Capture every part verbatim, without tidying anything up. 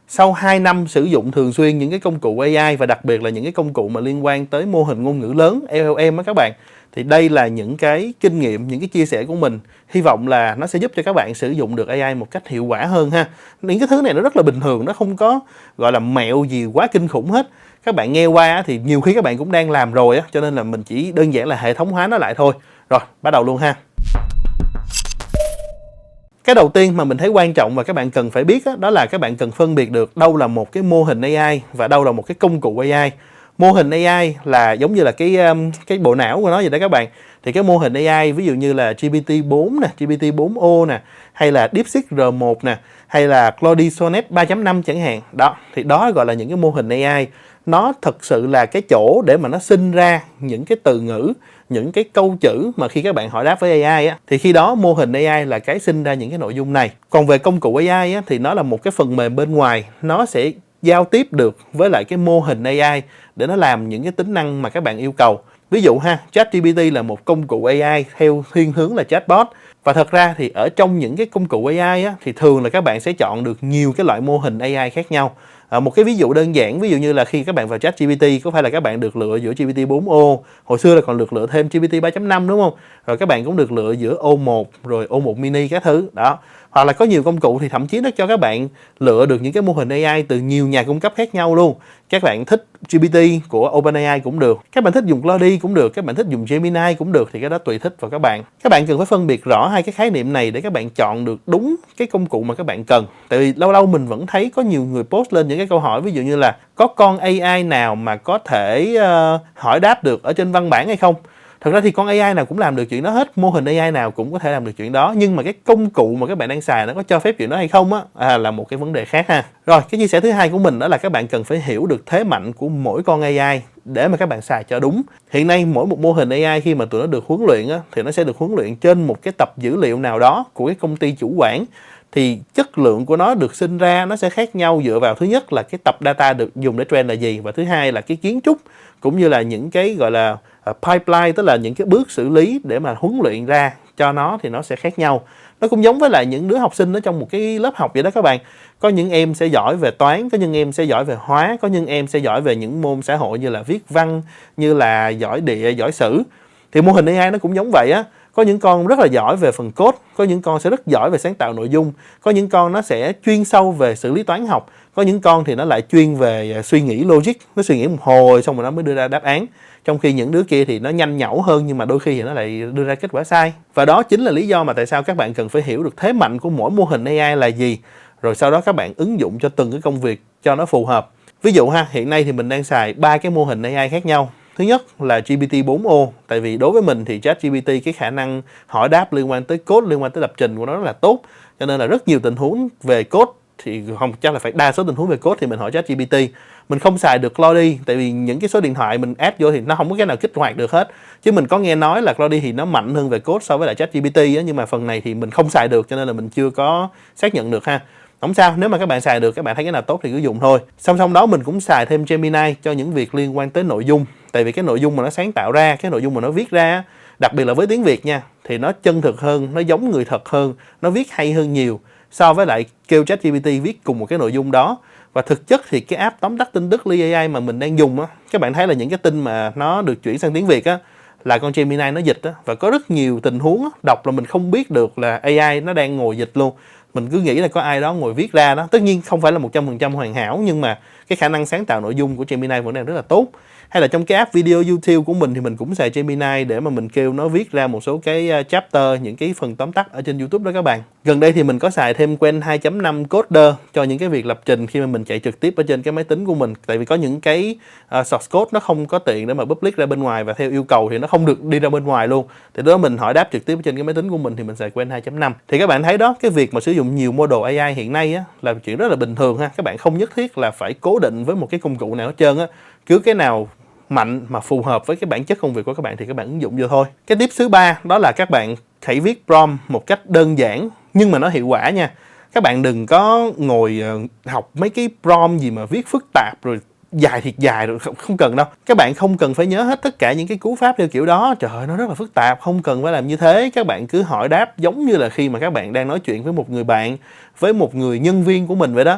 Sau hai năm sử dụng thường xuyên những cái công cụ a i và đặc biệt là những cái công cụ mà liên quan tới mô hình ngôn ngữ lớn L L M á các bạn, thì đây là những cái kinh nghiệm, những cái chia sẻ của mình. Hy vọng là nó sẽ giúp cho các bạn sử dụng được a i một cách hiệu quả hơn ha. Những cái thứ này nó rất là bình thường, nó không có gọi là mẹo gì quá kinh khủng hết. Các bạn nghe qua thì nhiều khi các bạn cũng đang làm rồi á, cho nên là mình chỉ đơn giản là hệ thống hóa nó lại thôi. Rồi, bắt đầu luôn ha. Cái đầu tiên mà mình thấy quan trọng và các bạn cần phải biết đó, đó là các bạn cần phân biệt được đâu là một cái mô hình a i và đâu là một cái công cụ a i. Mô hình a i là giống như là cái cái bộ não của nó vậy đó các bạn. Thì cái mô hình a i ví dụ như là G P T bốn nè, G P T bốn o nè, hay là DeepSeek R một nè, hay là Claude Sonnet ba chấm năm chẳng hạn. Đó, thì đó gọi là những cái mô hình a i. Nó thật sự là cái chỗ để mà nó sinh ra những cái từ ngữ, những cái câu chữ mà khi các bạn hỏi đáp với a i á, thì khi đó mô hình a i là cái sinh ra những cái nội dung này. Còn về công cụ a i á, thì nó là một cái phần mềm bên ngoài, nó sẽ giao tiếp được với lại cái mô hình a i để nó làm những cái tính năng mà các bạn yêu cầu. Ví dụ ha, ChatGPT là một công cụ a i theo thiên hướng là chatbot. Và thật ra thì ở trong những cái công cụ a i á, thì thường là các bạn sẽ chọn được nhiều cái loại mô hình a i khác nhau. À, một cái ví dụ đơn giản, ví dụ như là khi các bạn vào ChatGPT, có phải là các bạn được lựa giữa G P T bốn o, hồi xưa là còn được lựa thêm G P T ba chấm năm đúng không? Rồi các bạn cũng được lựa giữa O một, rồi O một mini các thứ, đó. Hoặc là có nhiều công cụ thì thậm chí nó cho các bạn lựa được những cái mô hình a i từ nhiều nhà cung cấp khác nhau luôn. Các bạn thích G P T của OpenAI cũng được, các bạn thích dùng Claude cũng được, các bạn thích dùng Gemini cũng được, thì cái đó tùy thích vào các bạn. Các bạn cần phải phân biệt rõ hai cái khái niệm này để các bạn chọn được đúng cái công cụ mà các bạn cần. Tại vì lâu lâu mình vẫn thấy có nhiều người post lên những cái câu hỏi, ví dụ như là có con a i nào mà có thể uh, hỏi đáp được ở trên văn bản hay không? Thật ra thì con a i nào cũng làm được chuyện đó hết, mô hình a i nào cũng có thể làm được chuyện đó, nhưng mà cái công cụ mà các bạn đang xài nó có cho phép chuyện đó hay không á, à, là một cái vấn đề khác ha. Rồi, cái chia sẻ thứ hai của mình đó là các bạn cần phải hiểu được thế mạnh của mỗi con a i để mà các bạn xài cho đúng. Hiện nay mỗi một mô hình a i khi mà tụi nó được huấn luyện á, thì nó sẽ được huấn luyện trên một cái tập dữ liệu nào đó của cái công ty chủ quản. Thì chất lượng của nó được sinh ra nó sẽ khác nhau dựa vào thứ nhất là cái tập data được dùng để train là gì, và thứ hai là cái kiến trúc cũng như là những cái gọi là pipeline, tức là những cái bước xử lý để mà huấn luyện ra cho nó thì nó sẽ khác nhau. Nó cũng giống với lại những đứa học sinh ở trong một cái lớp học vậy đó các bạn. Có những em sẽ giỏi về toán, có những em sẽ giỏi về hóa, có những em sẽ giỏi về những môn xã hội như là viết văn, như là giỏi địa, giỏi sử. Thì mô hình a i nó cũng giống vậy á. Có những con rất là giỏi về phần code, có những con sẽ rất giỏi về sáng tạo nội dung, có những con nó sẽ chuyên sâu về xử lý toán học, có những con thì nó lại chuyên về suy nghĩ logic, nó suy nghĩ một hồi xong rồi nó mới đưa ra đáp án. Trong khi những đứa kia thì nó nhanh nhẩu hơn nhưng mà đôi khi thì nó lại đưa ra kết quả sai. Và đó chính là lý do mà tại sao các bạn cần phải hiểu được thế mạnh của mỗi mô hình a i là gì, rồi sau đó các bạn ứng dụng cho từng cái công việc cho nó phù hợp. Ví dụ ha, hiện nay thì mình đang xài ba cái mô hình a i khác nhau. Thứ nhất là G P T bốn o, tại vì đối với mình thì ChatGPT cái khả năng hỏi đáp liên quan tới code, liên quan tới lập trình của nó rất là tốt, cho nên là rất nhiều tình huống về code thì không chắc là phải đa số tình huống về code thì mình hỏi ChatGPT. Mình không xài được Claude tại vì những cái số điện thoại mình add vô thì nó không có cái nào kích hoạt được hết. Chứ mình có nghe nói là Claude thì nó mạnh hơn về code so với lại ChatGPT á, nhưng mà phần này thì mình không xài được cho nên là mình chưa có xác nhận được ha. Không sao, nếu mà các bạn xài được, các bạn thấy cái nào tốt thì cứ dùng thôi. Song song đó mình cũng xài thêm Gemini cho những việc liên quan tới nội dung. Tại vì cái nội dung mà nó sáng tạo ra, cái nội dung mà nó viết ra, đặc biệt là với tiếng Việt nha, thì nó chân thực hơn, nó giống người thật hơn, nó viết hay hơn nhiều so với lại kêu ChatGPT viết cùng một cái nội dung đó. Và thực chất thì cái app tóm tắt tin tức Lee a i mà mình đang dùng á, các bạn thấy là những cái tin mà nó được chuyển sang tiếng Việt á, là con Gemini nó dịch á, và có rất nhiều tình huống á, đọc là mình không biết được là a i nó đang ngồi dịch luôn. Mình cứ nghĩ là có ai đó ngồi viết ra đó. Tất nhiên không phải là một trăm phần trăm hoàn hảo, nhưng mà cái khả năng sáng tạo nội dung của Gemini vẫn đang rất là tốt. Hay là trong cái app video YouTube của mình thì mình cũng xài Gemini để mà mình kêu nó viết ra một số cái chapter, những cái phần tóm tắt ở trên YouTube đó các bạn. Gần đây thì mình có xài thêm Qwen hai chấm năm Coder cho những cái việc lập trình khi mà mình chạy trực tiếp ở trên cái máy tính của mình. Tại vì có những cái uh, source code nó không có tiện để mà public ra bên ngoài và theo yêu cầu thì nó không được đi ra bên ngoài luôn. Thì đó mình hỏi đáp trực tiếp trên cái máy tính của mình thì mình xài Qwen hai chấm năm. Thì các bạn thấy đó, cái việc mà sử dụng nhiều model a i hiện nay á, là chuyện rất là bình thường ha. Các bạn không nhất thiết là phải cố định với một cái công cụ nào hết trơn á. Cứ cái nào mạnh mà phù hợp với cái bản chất công việc của các bạn thì các bạn ứng dụng vô thôi. Cái tip thứ ba đó là các bạn hãy viết prompt một cách đơn giản nhưng mà nó hiệu quả nha. Các bạn đừng có ngồi học mấy cái prompt gì mà viết phức tạp rồi dài thiệt dài rồi, không, không cần đâu. Các bạn không cần phải nhớ hết tất cả những cái cú pháp theo kiểu đó, trời ơi nó rất là phức tạp, không cần phải làm như thế. Các bạn cứ hỏi đáp giống như là khi mà các bạn đang nói chuyện với một người bạn, với một người nhân viên của mình vậy đó.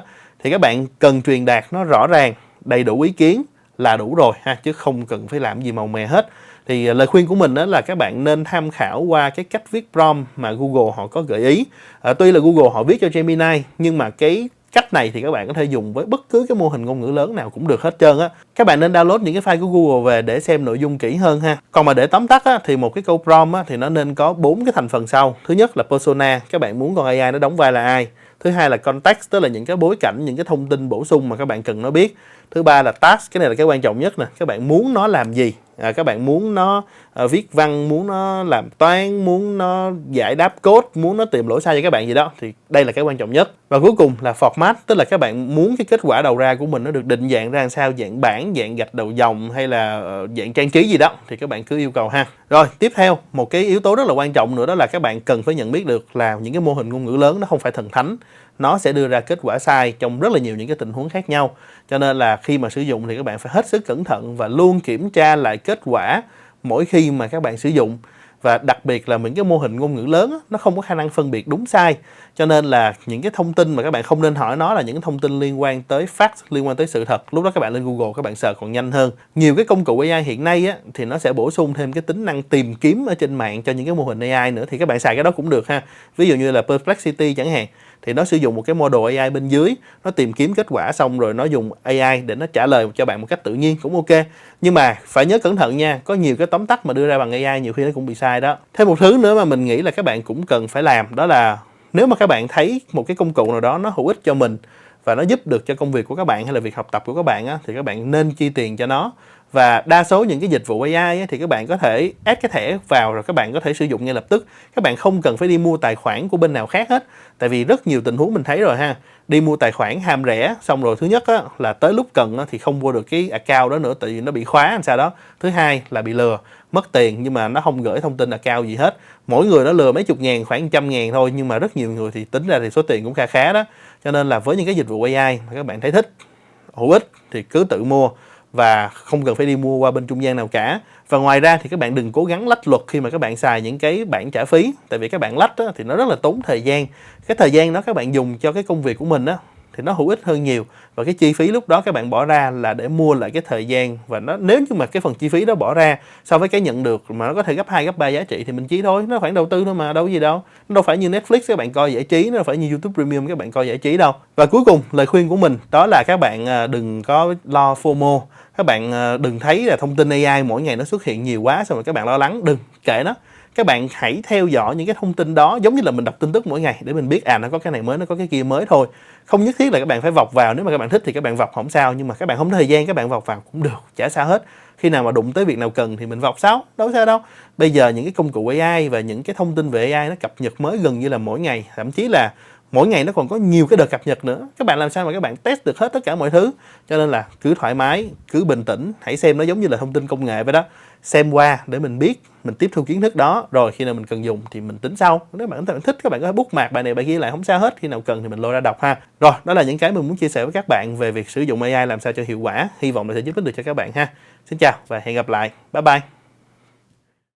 thì các bạn cần truyền đạt nó rõ ràng, đầy đủ ý kiến là đủ rồi ha, chứ không cần phải làm gì màu mè hết. Thì lời khuyên của mình đó là các bạn nên tham khảo qua cái cách viết prompt mà Google họ có gợi ý. À, tuy là Google họ viết cho Gemini, nhưng mà cái cách này thì các bạn có thể dùng với bất cứ cái mô hình ngôn ngữ lớn nào cũng được hết trơn á. Các bạn nên download những cái file của Google về để xem nội dung kỹ hơn ha. Còn mà để tóm tắt á, thì một cái câu prompt á, thì nó nên có bốn cái thành phần sau. Thứ nhất là persona, các bạn muốn con a i nó đóng vai là ai. Thứ hai là context, tức là những cái bối cảnh, những cái thông tin bổ sung mà các bạn cần nó biết. Thứ ba là task, cái này là cái quan trọng nhất nè, các bạn muốn nó làm gì. À, các bạn muốn nó à, viết văn, muốn nó làm toán, muốn nó giải đáp code, muốn nó tìm lỗi sai cho các bạn gì đó, thì đây là cái quan trọng nhất. Và cuối cùng là format, tức là các bạn muốn cái kết quả đầu ra của mình nó được định dạng ra làm sao, dạng bảng, dạng gạch đầu dòng hay là uh, dạng trang trí gì đó, thì các bạn cứ yêu cầu ha. Rồi tiếp theo một cái yếu tố rất là quan trọng nữa, đó là các bạn cần phải nhận biết được là những cái mô hình ngôn ngữ lớn nó không phải thần thánh, nó sẽ đưa ra kết quả sai trong rất là nhiều những cái tình huống khác nhau. Cho nên là khi mà sử dụng thì các bạn phải hết sức cẩn thận và luôn kiểm tra lại kết quả mỗi khi mà các bạn sử dụng. Và đặc biệt là những cái mô hình ngôn ngữ lớn nó không có khả năng phân biệt đúng sai. Cho nên là những cái thông tin mà các bạn không nên hỏi nó là những thông tin liên quan tới fact, liên quan tới sự thật. Lúc đó các bạn lên Google các bạn search còn nhanh hơn. Nhiều cái công cụ a i hiện nay á, thì nó sẽ bổ sung thêm cái tính năng tìm kiếm ở trên mạng cho những cái mô hình a i nữa, thì các bạn xài cái đó cũng được ha. Ví dụ như là Perplexity chẳng hạn, thì nó sử dụng một cái model a i bên dưới, nó tìm kiếm kết quả xong rồi nó dùng a i để nó trả lời cho bạn một cách tự nhiên, cũng ok. Nhưng mà phải nhớ cẩn thận nha, có nhiều cái tóm tắt mà đưa ra bằng a i nhiều khi nó cũng bị sai đó. Thêm một thứ nữa mà mình nghĩ là các bạn cũng cần phải làm, đó là nếu mà các bạn thấy một cái công cụ nào đó nó hữu ích cho mình và nó giúp được cho công việc của các bạn hay là việc học tập của các bạn á, thì các bạn nên chi tiền cho nó. Và đa số những cái dịch vụ a i á, thì các bạn có thể add cái thẻ vào rồi các bạn có thể sử dụng ngay lập tức. Các bạn không cần phải đi mua tài khoản của bên nào khác hết. Tại vì rất nhiều tình huống mình thấy rồi ha. Đi mua tài khoản ham rẻ, xong rồi thứ nhất á, là tới lúc cần á, thì không mua được cái account đó nữa, tại vì nó bị khóa làm sao đó. Thứ hai là bị lừa, mất tiền nhưng mà nó không gửi thông tin account gì hết. Mỗi người nó lừa mấy chục ngàn, khoảng trăm ngàn thôi, nhưng mà rất nhiều người thì tính ra thì số tiền cũng kha khá đó. Cho nên là với những cái dịch vụ a i mà các bạn thấy thích, hữu ích thì cứ tự mua và không cần phải đi mua qua bên trung gian nào cả. Và ngoài ra thì các bạn đừng cố gắng lách luật khi mà các bạn xài những cái bản trả phí, tại vì các bạn lách á, thì nó rất là tốn thời gian. Cái thời gian đó các bạn dùng cho cái công việc của mình á, thì nó hữu ích hơn nhiều, và cái chi phí lúc đó các bạn bỏ ra là để mua lại cái thời gian, và nó nếu như mà cái phần chi phí đó bỏ ra so với cái nhận được mà nó có thể gấp hai gấp ba giá trị thì mình chi thôi, nó khoản đầu tư thôi mà, đâu có gì đâu. Nó đâu phải như Netflix các bạn coi giải trí, nó đâu phải như YouTube Premium các bạn coi giải trí đâu. Và cuối cùng lời khuyên của mình đó là các bạn đừng có lo FOMO. Các bạn đừng thấy là thông tin a i mỗi ngày nó xuất hiện nhiều quá xong rồi các bạn lo lắng, đừng, kệ nó. Các bạn hãy theo dõi những cái thông tin đó giống như là mình đọc tin tức mỗi ngày để mình biết à nó có cái này mới, nó có cái kia mới thôi. Không nhất thiết là các bạn phải vọc vào, nếu mà các bạn thích thì các bạn vọc không sao, nhưng mà các bạn không có thời gian các bạn vọc vào cũng được, chả sao hết. Khi nào mà đụng tới việc nào cần thì mình vọc sao, đâu có sao đâu. Bây giờ những cái công cụ a i và những cái thông tin về a i nó cập nhật mới gần như là mỗi ngày, thậm chí là mỗi ngày nó còn có nhiều cái đợt cập nhật nữa. Các bạn làm sao mà các bạn test được hết tất cả mọi thứ. Cho nên là cứ thoải mái, cứ bình tĩnh, hãy xem nó giống như là thông tin công nghệ vậy đó. Xem qua để mình biết, mình tiếp thu kiến thức đó, rồi khi nào mình cần dùng thì mình tính sau. Nếu bạn thích các bạn có thể bookmark bài này bài kia lại, không sao hết, khi nào cần thì mình lôi ra đọc ha. Rồi, đó là những cái mình muốn chia sẻ với các bạn về việc sử dụng a i làm sao cho hiệu quả, hy vọng là sẽ giúp ích được cho các bạn ha. Xin chào và hẹn gặp lại. Bye bye.